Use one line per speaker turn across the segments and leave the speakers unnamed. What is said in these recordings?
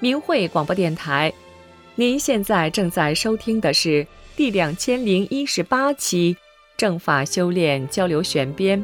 明慧广播电台。您现在正在收听的是第2018期正法修炼交流选编。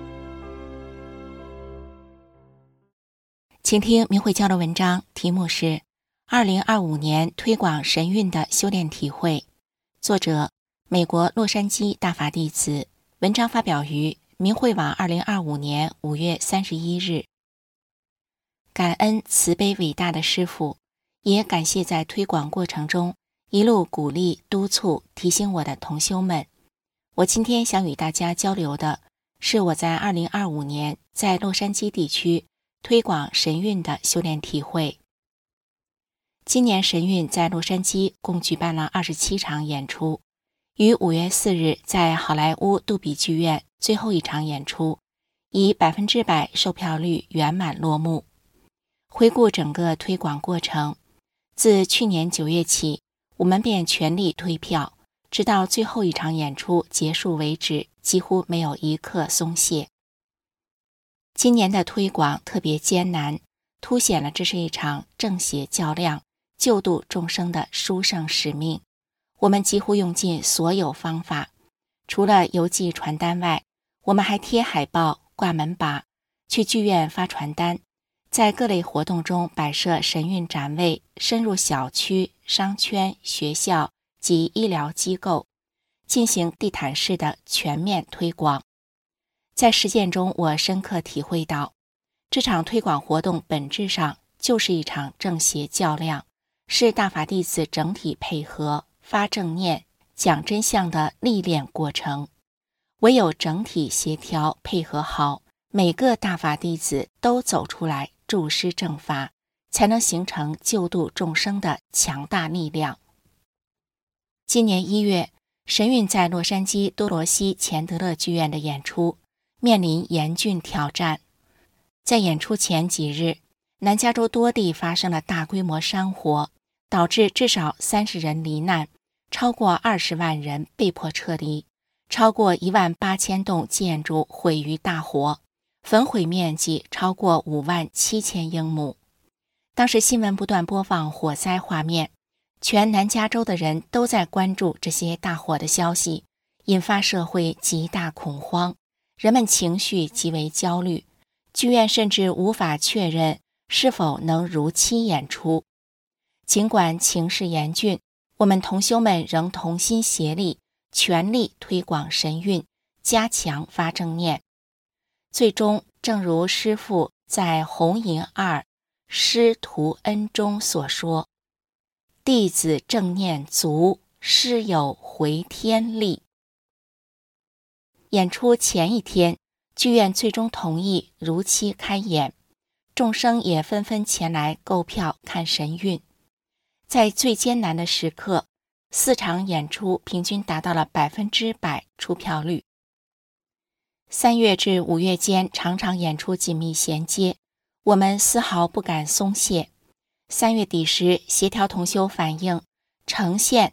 请听明慧交流文章，题目是2025年推广神韵的修炼体会，作者美国洛杉矶大法弟子，文章发表于明慧网2025年5月31日。感恩慈悲伟大的师父，也感谢在推广过程中一路鼓励、督促、提醒我的同修们。我今天想与大家交流的是我在2025年在洛杉矶地区推广神韵的修炼体会。今年神韵在洛杉矶共举办了27场演出，于5月4日在好莱坞杜比剧院最后一场演出，以100%售票率圆满落幕。回顾整个推广过程，自去年9月起，我们便全力推票，直到最后一场演出结束为止，几乎没有一刻松懈。今年的推广特别艰难，凸显了这是一场正邪较量、救度众生的殊胜使命。我们几乎用尽所有方法，除了邮寄传单外，我们还贴海报、挂门把，去剧院发传单，在各类活动中摆设神韵展位，深入小区、商圈、学校及医疗机构，进行地毯式的全面推广。在实践中，我深刻体会到，这场推广活动本质上就是一场正邪较量，是大法弟子整体配合、发正念、讲真相的历练过程。唯有整体协调配合好，每个大法弟子都走出来注施正法，才能形成救度众生的强大力量。今年1月，神韵在洛杉矶多罗西钱德勒剧院的演出面临严峻挑战。在演出前几日，南加州多地发生了大规模山火，导致至少30人罹难，超过20万人被迫撤离，超过18000栋建筑毁于大火，焚毁面积超过57000英亩。当时新闻不断播放火灾画面，全南加州的人都在关注这些大火的消息，引发社会极大恐慌，人们情绪极为焦虑，剧院甚至无法确认是否能如期演出。尽管情势严峻，我们同修们仍同心协力，全力推广神韵，加强发正念。最终，正如师父在弘淫2师徒恩中所说，弟子正念足，师有回天力。演出前一天，剧院最终同意如期开演，众生也纷纷前来购票看神韵。在最艰难的时刻，4场演出平均达到了100%出票率。3月至5月间，场场演出紧密衔接，我们丝毫不敢松懈。3月底时，协调同修反映，呈现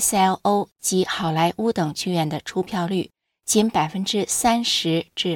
SLO 及好莱坞等剧院的出票率仅30%至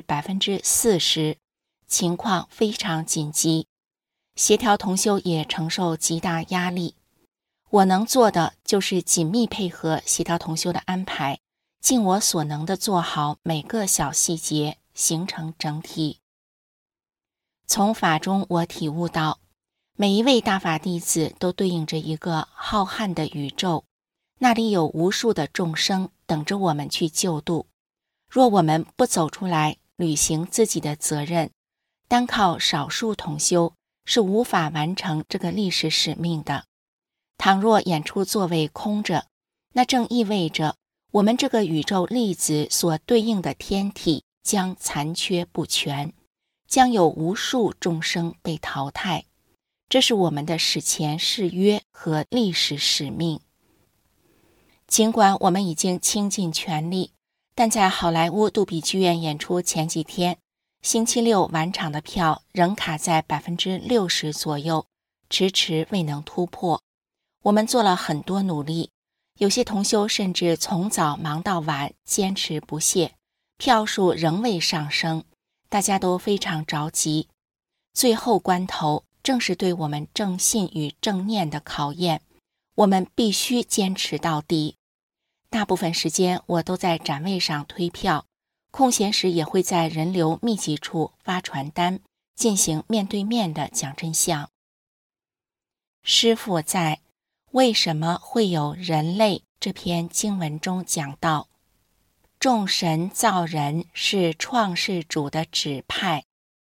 40%，情况非常紧急，协调同修也承受极大压力。我能做的就是紧密配合协调同修的安排，尽我所能地做好每个小细节，形成整体。从法中我体悟到，每一位大法弟子都对应着一个浩瀚的宇宙，那里有无数的众生等着我们去救度。若我们不走出来履行自己的责任，单靠少数同修是无法完成这个历史使命的。倘若演出座位空着，那正意味着我们这个宇宙粒子所对应的天体将残缺不全，将有无数众生被淘汰。这是我们的史前誓约和历史使命。尽管我们已经倾尽全力，但在好莱坞杜比剧院演出前几天，星期六晚场的票仍卡在60%左右，迟迟未能突破。我们做了很多努力，有些同修甚至从早忙到晚，坚持不懈，票数仍未上升，大家都非常着急。最后关头， 正是对我们正信与正念的考验，我们必须坚持到底。大部分时间我都在展位上推票，空闲时也会在人流密集处发传单，进行面对面的讲真相。师父在《为什么会有人类》这篇经文中讲到，众神造人是创世主的指派。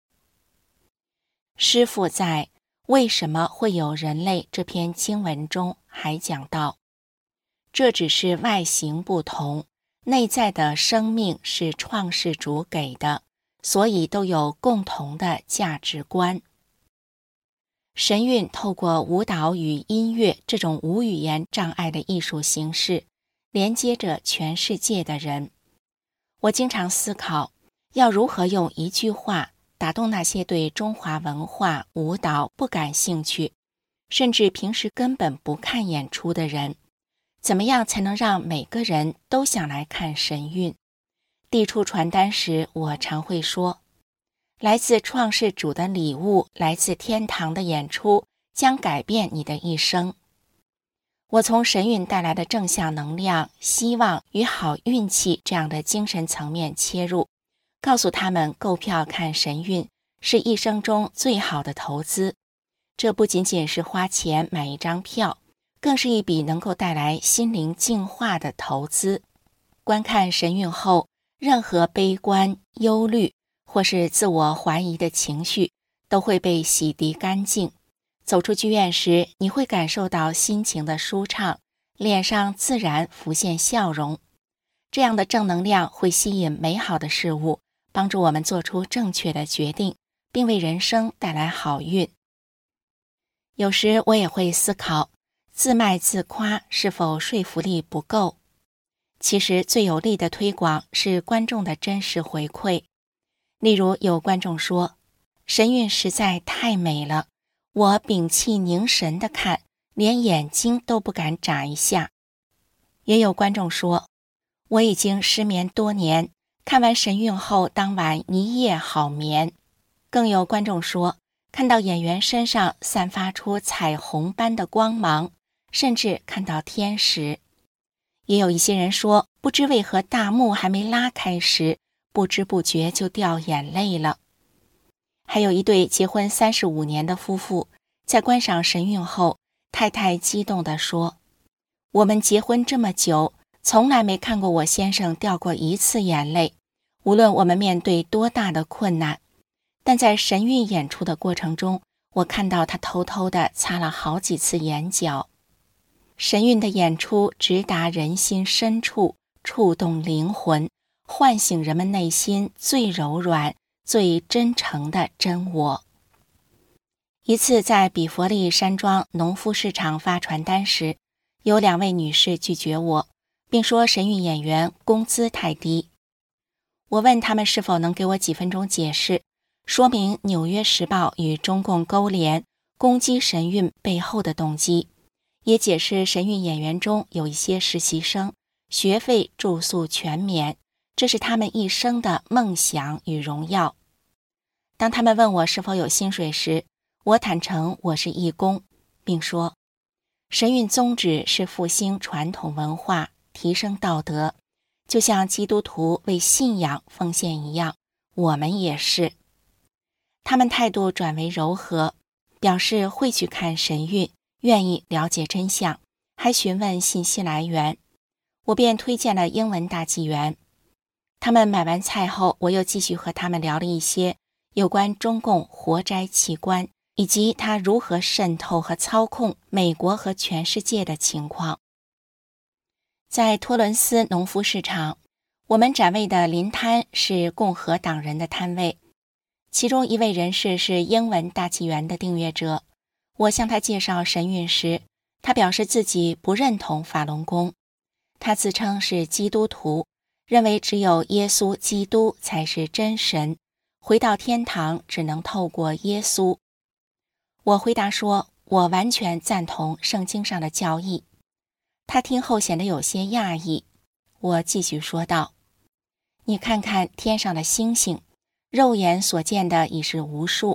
师父在《为什么会有人类》这篇经文中还讲到，这只是外形不同，内在的生命是创世主给的，所以都有共同的价值观。神韵透过舞蹈与音乐这种无语言障碍的艺术形式，连接着全世界的人。我经常思考，要如何用一句话打动那些对中华文化、舞蹈不感兴趣，甚至平时根本不看演出的人。怎么样才能让每个人都想来看神韵？递出传单时，我常会说，来自创世主的礼物，来自天堂的演出，将改变你的一生。我从神韵带来的正向能量、希望与好运气这样的精神层面切入，告诉他们购票看神韵是一生中最好的投资。这不仅仅是花钱买一张票，更是一笔能够带来心灵净化的投资。观看神韵后，任何悲观、忧虑或是自我怀疑的情绪都会被洗涤干净。走出剧院时，你会感受到心情的舒畅，脸上自然浮现笑容。这样的正能量会吸引美好的事物，帮助我们做出正确的决定，并为人生带来好运。有时我也会思考，自卖自夸是否说服力不够？其实最有力的推广是观众的真实回馈。例如有观众说，神韵实在太美了，我屏气凝神地看，连眼睛都不敢眨一下。也有观众说，我已经失眠多年，看完神韵后当晚一夜好眠。更有观众说，看到演员身上散发出彩虹般的光芒，甚至看到天使。也有一些人说，不知为何大幕还没拉开时，不知不觉就掉眼泪了。还有一对结婚35年的夫妇，在观赏神韵后，太太激动地说，我们结婚这么久，从来没看过我先生掉过一次眼泪，无论我们面对多大的困难。但在神韵演出的过程中，我看到他偷偷地擦了好几次眼角。神韵的演出直达人心深处，触动灵魂，唤醒人们内心最柔软、最真诚的真我。一次在比佛利山庄农夫市场发传单时，有2位女士拒绝我，并说神韵演员工资太低。我问他们是否能给我几分钟解释，说明《纽约时报》与中共勾连，攻击神韵背后的动机，也解释神韵演员中有一些实习生，学费住宿全免，这是他们一生的梦想与荣耀。当他们问我是否有薪水时，我坦诚我是义工，并说神韵宗旨是复兴传统文化，提升道德，就像基督徒为信仰奉献一样，我们也是。他们态度转为柔和，表示会去看神韵，愿意了解真相，还询问信息来源。我便推荐了英文大纪元。他们买完菜后，我又继续和他们聊了一些有关中共活摘器官以及它如何渗透和操控美国和全世界的情况。在托伦斯农夫市场，我们展位的临摊是共和党人的摊位，其中一位人士是英文大纪元的订阅者。我向他介绍神韵时，他表示自己不认同法轮功，他自称是基督徒，认为只有耶稣基督才是真神，回到天堂只能透过耶稣。我回答说，我完全赞同圣经上的教义。他听后显得有些讶异。我继续说道，你看看天上的星星，肉眼所见的已是无数，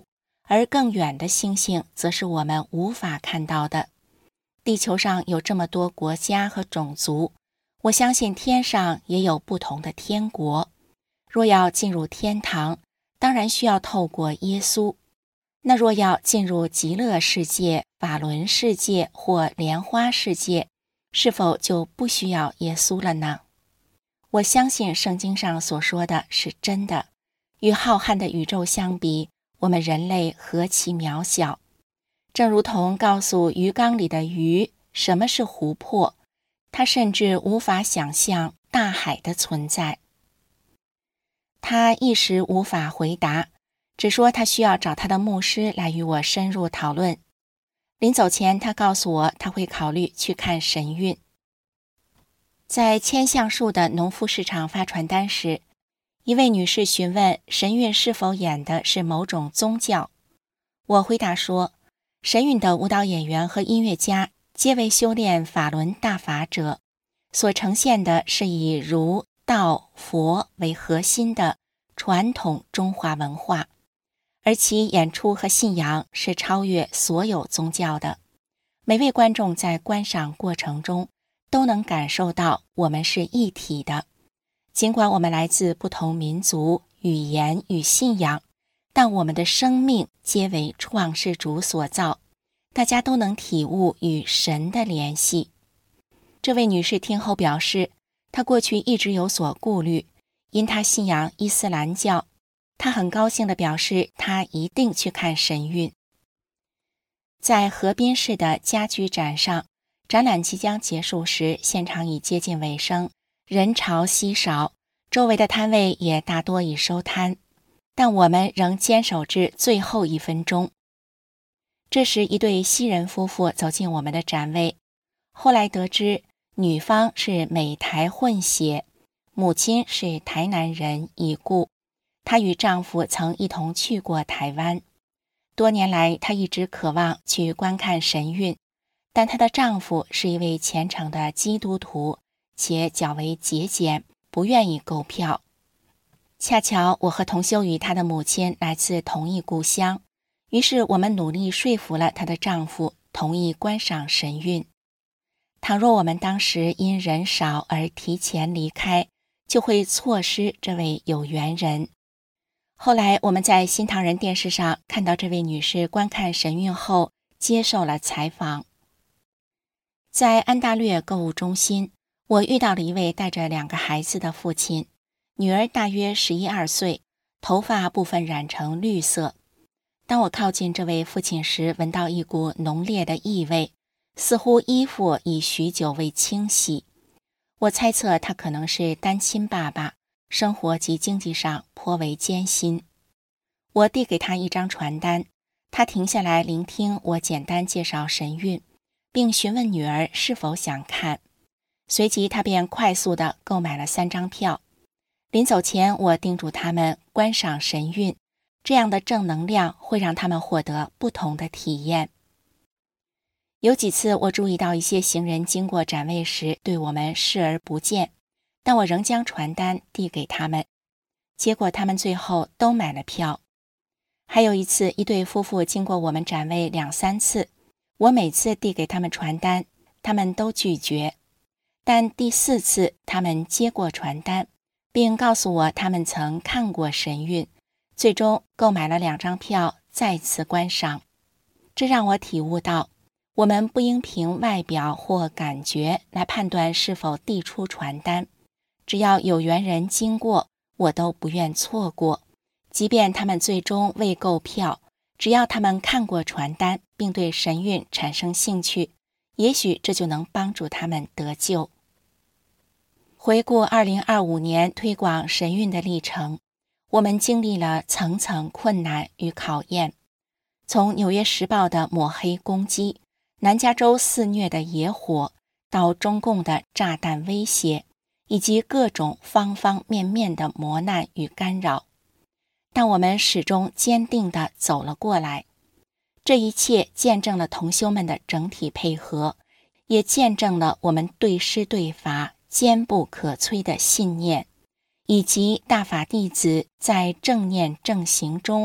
而更远的星星则是我们无法看到的。地球上有这么多国家和种族，我相信天上也有不同的天国。若要进入天堂，当然需要透过耶稣。那若要进入极乐世界、法轮世界或莲花世界，是否就不需要耶稣了呢？我相信圣经上所说的是真的。与浩瀚的宇宙相比，我们人类何其渺小。正如同告诉鱼缸里的鱼什么是湖泊，它甚至无法想象大海的存在。他一时无法回答，只说他需要找他的牧师来与我深入讨论。临走前，他告诉我他会考虑去看神韵。在千橡树的农夫市场发传单时，一位女士询问神韵是否演的是某种宗教。我回答说，神韵的舞蹈演员和音乐家皆为修炼法轮大法者，所呈现的是以儒、道、佛为核心的传统中华文化，而其演出和信仰是超越所有宗教的。每位观众在观赏过程中都能感受到我们是一体的。尽管我们来自不同民族、语言与信仰，但我们的生命皆为创世主所造，大家都能体悟与神的联系。这位女士听后表示，她过去一直有所顾虑，因她信仰伊斯兰教。她很高兴地表示，她一定去看神韵。在河滨市的家居展上，展览即将结束时，现场已接近尾声，人潮稀少，周围的摊位也大多已收摊，但我们仍坚守至最后1分钟。这时，一对西人夫妇走进我们的展位。后来得知，女方是美台混血，母亲是台南人已故，她与丈夫曾一同去过台湾。多年来，她一直渴望去观看神韵，但她的丈夫是一位虔诚的基督徒，且较为节俭，不愿意购票。恰巧我和同修与她的母亲来自同一故乡，于是我们努力说服了她的丈夫同意观赏神韵。倘若我们当时因人少而提前离开，就会错失这位有缘人。后来我们在新唐人电视上看到这位女士观看神韵后接受了采访。在安大略购物中心，我遇到了一位带着2个孩子的父亲，女儿大约11、12岁，头发部分染成绿色。当我靠近这位父亲时，闻到一股浓烈的异味，似乎衣服已许久未清洗。我猜测他可能是单亲爸爸，生活及经济上颇为艰辛。我递给他一张传单，他停下来聆听我简单介绍神韵，并询问女儿是否想看。随即他便快速地购买了3张票。临走前，我叮嘱他们观赏神韵，这样的正能量会让他们获得不同的体验。有几次我注意到一些行人经过展位时对我们视而不见，但我仍将传单递给他们，结果他们最后都买了票。还有一次，一对夫妇经过我们展位2、3次，我每次递给他们传单，他们都拒绝，但第4次他们接过传单，并告诉我他们曾看过神韵，最终购买了2张票再次观赏。这让我体悟到，我们不应凭外表或感觉来判断是否递出传单，只要有缘人经过，我都不愿错过。即便他们最终未购票，只要他们看过传单并对神韵产生兴趣，也许这就能帮助他们得救。回顾2025年推广神韵的历程，我们经历了层层困难与考验，从《纽约时报》的抹黑攻击，南加州肆虐的野火，到中共的炸弹威胁，以及各种方方面面的磨难与干扰。但我们始终坚定地走了过来。这一切见证了同修们的整体配合，也见证了我们对师对法坚不可摧的信念，以及大法弟子在正念正行中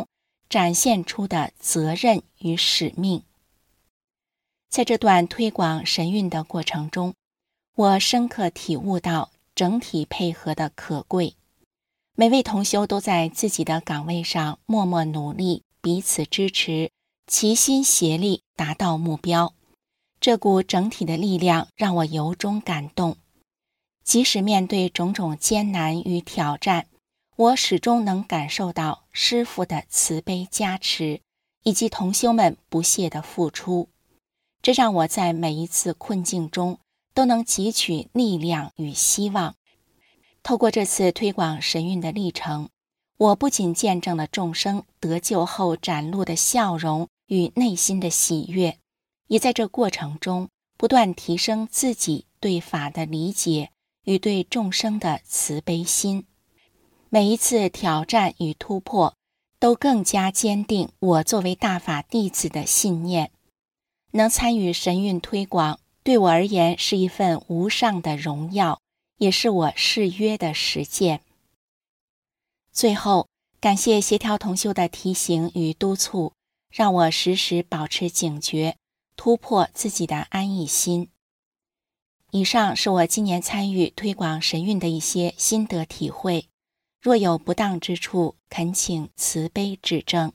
展现出的责任与使命。在这段推广神韵的过程中，我深刻体悟到整体配合的可贵。每位同修都在自己的岗位上默默努力，彼此支持，齐心协力达到目标。这股整体的力量让我由衷感动。即使面对种种艰难与挑战，我始终能感受到师父的慈悲加持，以及同修们不懈的付出。这让我在每一次困境中都能汲取力量与希望。透过这次推广神韵的历程，我不仅见证了众生得救后展露的笑容与内心的喜悦，也在这过程中不断提升自己对法的理解与对众生的慈悲心。每一次挑战与突破，都更加坚定我作为大法弟子的信念。能参与神韵推广，对我而言是一份无上的荣耀，也是我誓约的实践。最后，感谢协调同修的提醒与督促，让我时时保持警觉，突破自己的安逸心。以上是我今年参与推广神韵的一些心得体会，若有不当之处，恳请慈悲指正。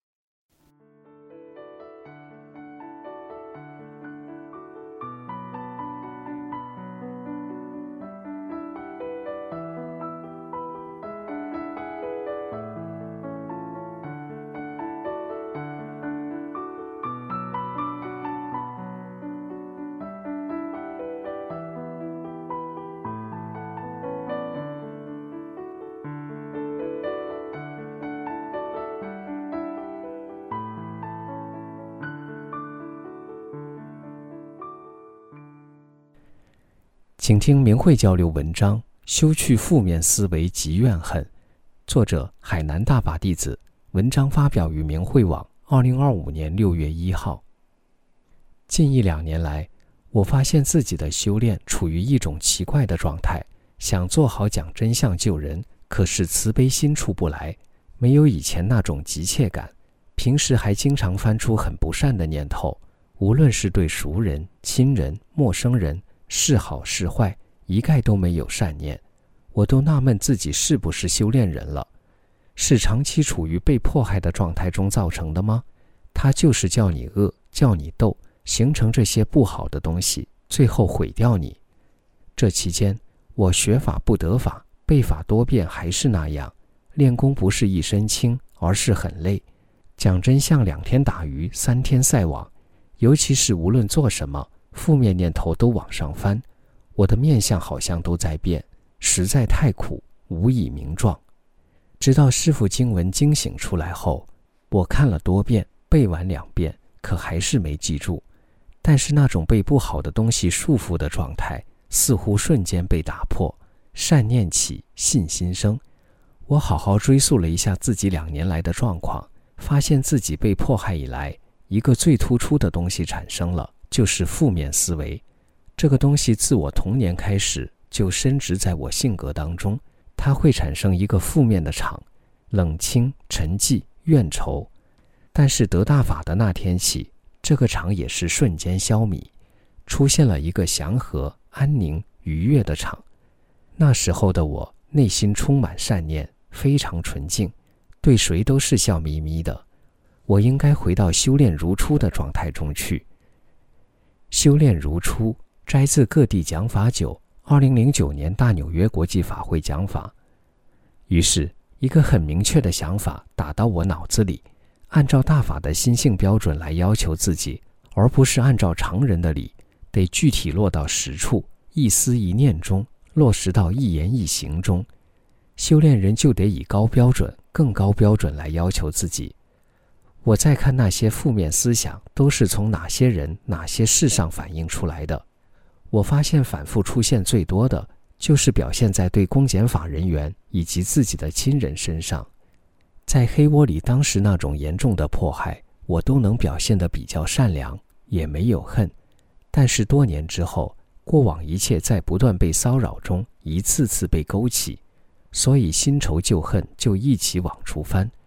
请听明慧交流文章，修去负面思维及怨恨。作者海南大法弟子，文章发表于明慧网2025年6月1号。近1-2年来，我发现自己的修炼处于一种奇怪的状态，想做好讲真相救人，可是慈悲心出不来，没有以前那种急切感。平时还经常翻出很不善的念头，无论是对熟人、亲人、陌生人，是好是坏，一概都没有善念。我都纳闷自己是不是修炼人了，是长期处于被迫害的状态中造成的吗？它就是叫你恶，叫你斗，形成这些不好的东西，最后毁掉你。这期间，我学法不得法，背法多遍还是那样，练功不是一身轻，而是很累。讲真相2天打鱼3天晒网，尤其是无论做什么，负面念头都往上翻，我的面相好像都在变，实在太苦，无以名状。直到师父经文惊醒出来后，我看了多遍，背完2遍，可还是没记住。但是那种被不好的东西束缚的状态，似乎瞬间被打破，善念起，信心生。我好好追溯了一下自己2年来的状况，发现自己被迫害以来，一个最突出的东西产生了，就是负面思维。这个东西自我童年开始就深植在我性格当中，它会产生一个负面的场，冷清、沉寂、怨愁。但是得大法的那天起，这个场也是瞬间消弭，出现了一个祥和、安宁、愉悦的场。那时候的我内心充满善念，非常纯净，对谁都是笑眯眯的。我应该回到修炼如初的状态中去。修炼如初，摘自各地讲法9 2009年大纽约国际法会讲法。于是一个很明确的想法打到我脑子里，按照大法的心性标准来要求自己，而不是按照常人的理，得具体落到实处，一思一念中，落实到一言一行中。修炼人就得以高标准、更高标准来要求自己。我再看那些负面思想都是从哪些人、哪些事上反映出来的，我发现反复出现最多的就是表现在对公检法人员以及自己的亲人身上。在黑窝里当时那种严重的迫害，我都能表现得比较善良，也没有恨。但是多年之后，过往一切在不断被骚扰中一次次被勾起，所以新仇旧恨就一起往出翻，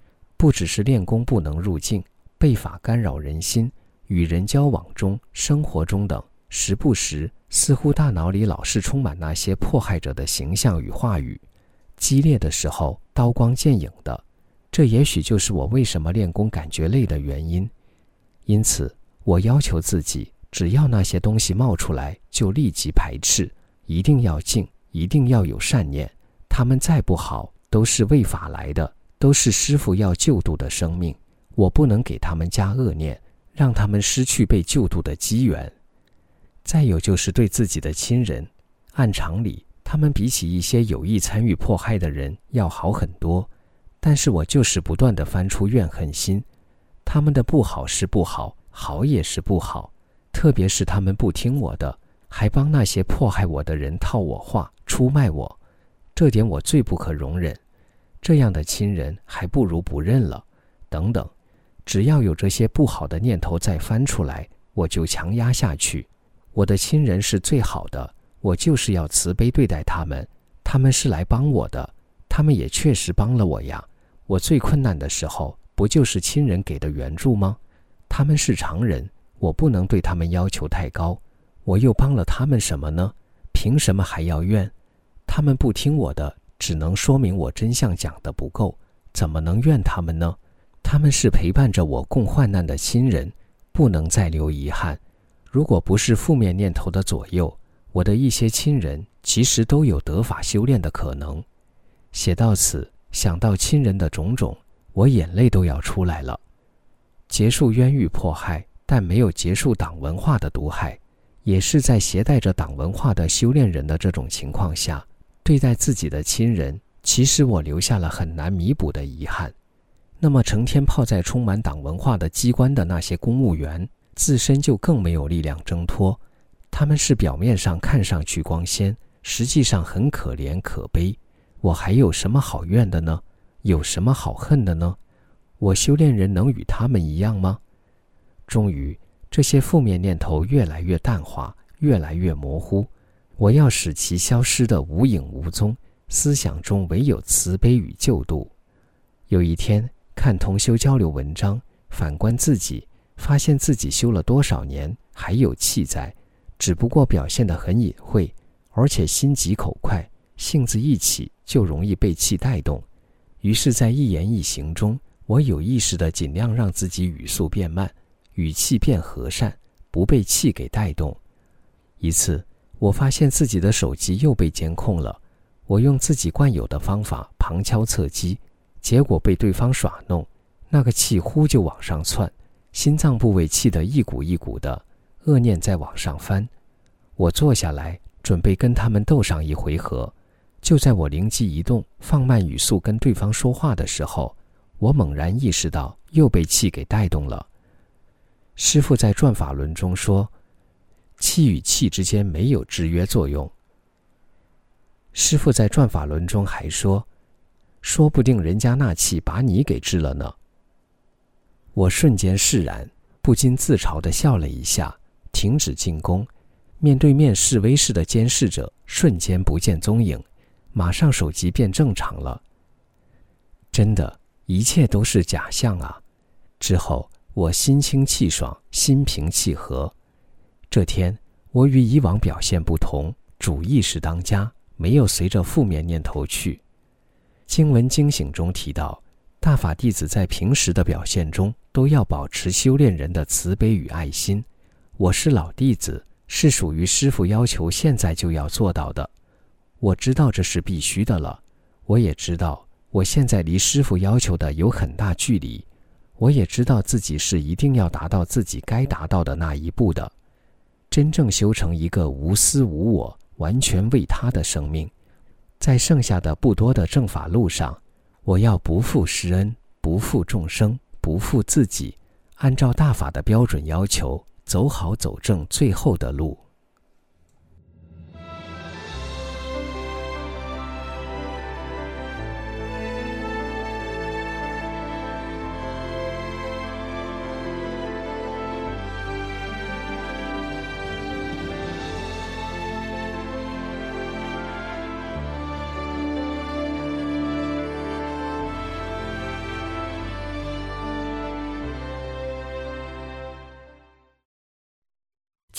不只是练功不能入境，被法干扰人心，与人交往中、生活中等，时不时似乎大脑里老是充满那些迫害者的形象与话语，激烈的时候刀光剑影的。这也许就是我为什么练功感觉累的原因。因此我要求自己，只要那些东西冒出来就立即排斥，一定要静，一定要有善念，他们再不好都是为法来的，都是师父要救度的生命，我不能给他们加恶念，让他们失去被救度的机缘。再有就是对自己的亲人，按常理他们比起一些有意参与迫害的人要好很多，但是我就是不断地翻出怨恨心，他们的不好是不好，好也是不好，特别是他们不听我的，还帮那些迫害我的人套我话，出卖我，这点我最不可容忍。这样的亲人还不如不认了，等等。只要有这些不好的念头再翻出来，我就强压下去。我的亲人是最好的，我就是要慈悲对待他们，他们是来帮我的，他们也确实帮了我呀。我最困难的时候，不就是亲人给的援助吗？他们是常人，我不能对他们要求太高，我又帮了他们什么呢？凭什么还要怨？他们不听我的，只能说明我真相讲得不够，怎么能怨他们呢？他们是陪伴着我共患难的亲人，不能再留遗憾。如果不是负面念头的左右，我的一些亲人其实都有得法修炼的可能。写到此，想到亲人的种种，我眼泪都要出来了。结束冤狱迫害，但没有结束党文化的毒害，也是在携带着党文化的修炼人的这种情况下，对待自己的亲人，其实我留下了很难弥补的遗憾。那么成天泡在充满党文化的机关的那些公务员，自身就更没有力量挣脱。他们是表面上看上去光鲜，实际上很可怜可悲。我还有什么好怨的呢？有什么好恨的呢？我修炼人能与他们一样吗？终于，这些负面念头越来越淡化，越来越模糊。我要使其消失得无影无踪，思想中唯有慈悲与救度。有一天，看同修交流文章，反观自己，发现自己修了多少年，还有气在，只不过表现得很隐晦，而且心急口快，性子一起就容易被气带动。于是在一言一行中，我有意识地尽量让自己语速变慢，语气变和善，不被气给带动。一次，我发现自己的手机又被监控了，我用自己惯有的方法旁敲侧击，结果被对方耍弄，那个气呼就往上窜，心脏部位气得一股一股的，恶念在往上翻。我坐下来准备跟他们斗上一回合，就在我灵机一动，放慢语速跟对方说话的时候，我猛然意识到又被气给带动了。师父在转法轮中说，气与气之间没有制约作用。师父在转法轮中还说，说不定人家那气把你给治了呢。我瞬间释然，不禁自嘲地笑了一下，停止进攻，面对面示威式的监视者瞬间不见踪影，马上手机变正常了。真的，一切都是假象啊！之后我心清气爽，心平气和。这天我与以往表现不同，主意识当家，没有随着负面念头去。经文经醒中提到，大法弟子在平时的表现中都要保持修炼人的慈悲与爱心。我是老弟子，是属于师父要求现在就要做到的。我知道这是必须的了，我也知道我现在离师父要求的有很大距离，我也知道自己是一定要达到自己该达到的那一步的，真正修成一个无私无我、完全为他的生命。在剩下的不多的正法路上，我要不负师恩，不负众生，不负自己，按照大法的标准要求，走好走正最后的路。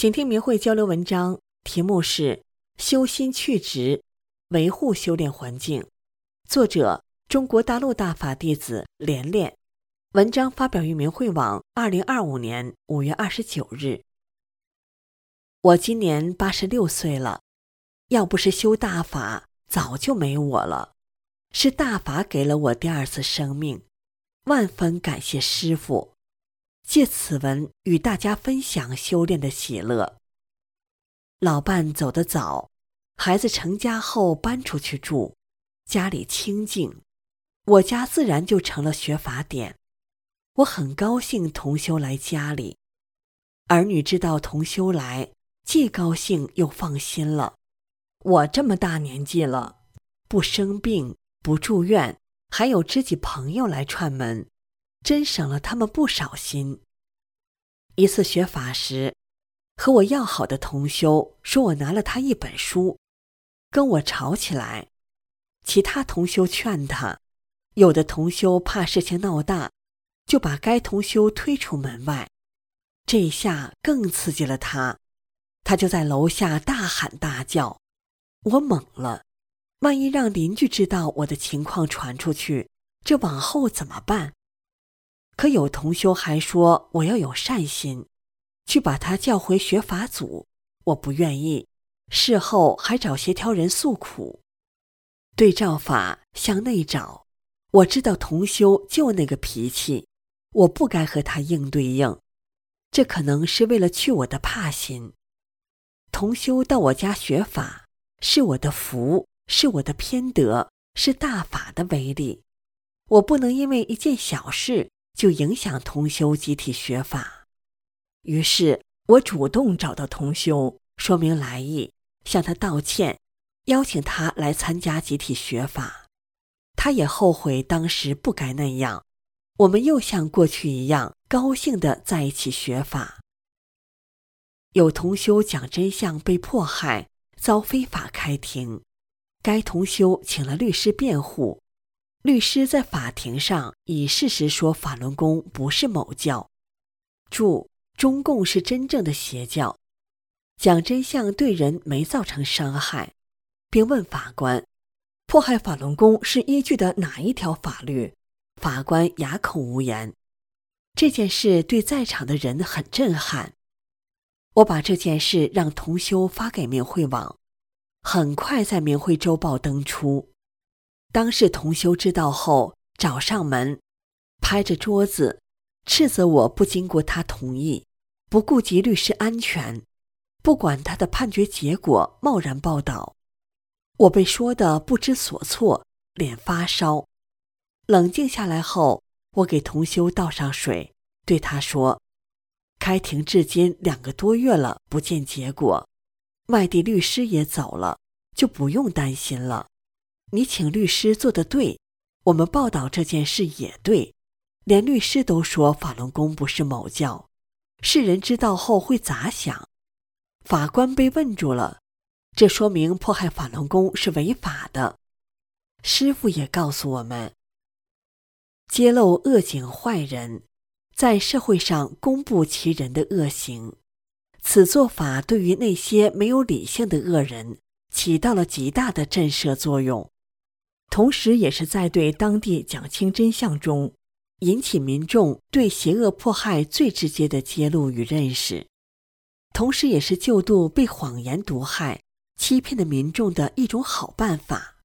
请听明慧交流文章，题目是修心去执，维护修炼环境。作者：中国大陆大法弟子连连。文章发表于明慧网2025年5月29日。我今年86岁了，要不是修大法，早就没我了。是大法给了我第二次生命，万分感谢师父。借此文与大家分享修炼的喜乐。老伴走得早，孩子成家后搬出去住，家里清静，我家自然就成了学法点。我很高兴同修来家里，儿女知道同修来，既高兴又放心了。我这么大年纪了，不生病，不住院，还有知己朋友来串门，真省了他们不少心。一次学法时，和我要好的同修说我拿了他一本书，跟我吵起来。其他同修劝他，有的同修怕事情闹大，就把该同修推出门外。这一下更刺激了他，他就在楼下大喊大叫。我懵了，万一让邻居知道我的情况传出去，这往后怎么办？可有同修还说我要有善心，去把他叫回学法组，我不愿意，事后还找协调人诉苦。对照法向内找，我知道同修就那个脾气，我不该和他硬对应，这可能是为了去我的怕心。同修到我家学法，是我的福，是我的偏德，是大法的威力。我不能因为一件小事就影响同修集体学法。于是我主动找到同修，说明来意，向他道歉，邀请他来参加集体学法。他也后悔当时不该那样，我们又像过去一样高兴地在一起学法。有同修讲真相被迫害，遭非法开庭，该同修请了律师辩护，律师在法庭上以事实说法轮功不是某教，注中共是真正的邪教，讲真相对人没造成伤害，并问法官，迫害法轮功是依据的哪一条法律？法官哑口无言。这件事对在场的人很震撼。我把这件事让同修发给明慧网，很快在明慧周报登出。当事同修知道后，找上门，拍着桌子斥责我不经过他同意，不顾及律师安全，不管他的判决结果贸然报道。我被说得不知所措，脸发烧。冷静下来后，我给同修倒上水，对他说，开庭至今2个多月了，不见结果，外地律师也走了，就不用担心了。你请律师做得对，我们报道这件事也对，连律师都说法轮功不是某教，世人知道后会咋想？法官被问住了，这说明迫害法轮功是违法的。师父也告诉我们，揭露恶警坏人，在社会上公布其人的恶行，此做法对于那些没有理性的恶人起到了极大的震慑作用，同时也是在对当地讲清真相中引起民众对邪恶迫害最直接的揭露与认识，同时也是救度被谎言毒害、欺骗的民众的一种好办法。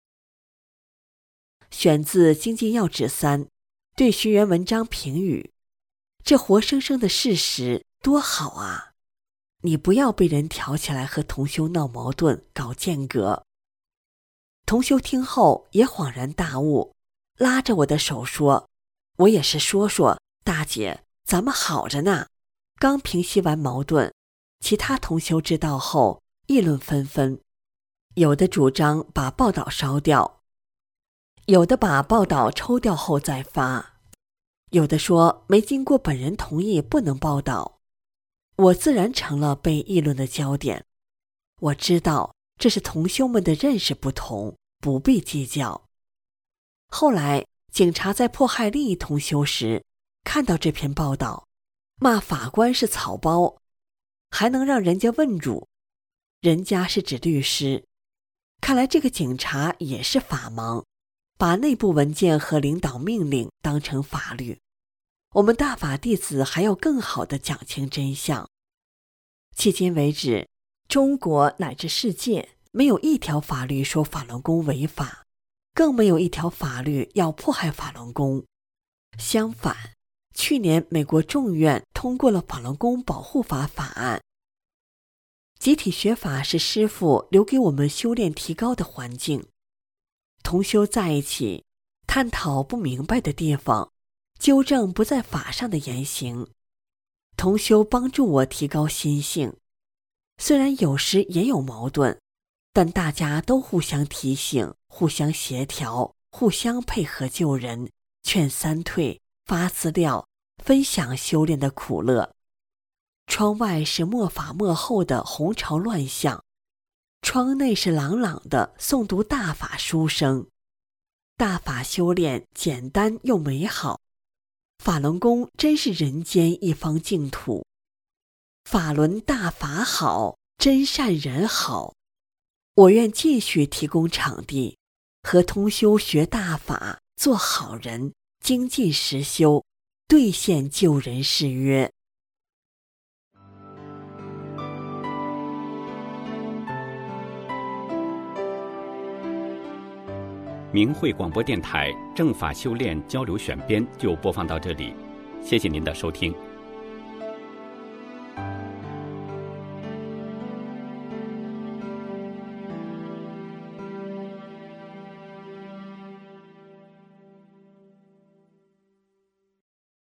选自《精进要旨3》，对学员文章评语：这活生生的事实多好啊！你不要被人挑起来和同修闹矛盾、搞间隔。同修听后也恍然大悟，拉着我的手说，我也是说，大姐，咱们好着呢。刚平息完矛盾，其他同修知道后议论纷纷，有的主张把报道烧掉，有的把报道抽掉后再发，有的说没经过本人同意不能报道。我自然成了被议论的焦点。我知道这是同修们的认识不同，不必计较。后来警察在迫害另一同修时，看到这篇报道，骂法官是草包， 还能让人家问辱。人家是指律师，看来这个警察也是法盲，把内部文件和领导命令当成法律。我们大法弟子还要更好地讲清真相。迄今为止，中国乃至世界没有一条法律说法轮功违法，更没有一条法律要迫害法轮功。相反，去年美国众院通过了法轮功保护法法案。集体学法是师父留给我们修炼提高的环境，同修在一起探讨不明白的地方，纠正不在法上的言行。同修帮助我提高心性，虽然有时也有矛盾，但大家都互相提醒，互相协调，互相配合救人，劝三退，发资料，分享修炼的苦乐。窗外是末法末后的红潮乱象，窗内是朗朗的诵读大法书声。大法修炼简单又美好，法轮功真是人间一方净土。法轮大法好，真善人好。我愿继续提供场地，和同修学大法，做好人，精进实修，兑现救人誓约。
明慧广播电台正法修炼交流选编就播放到这里，谢谢您的收听。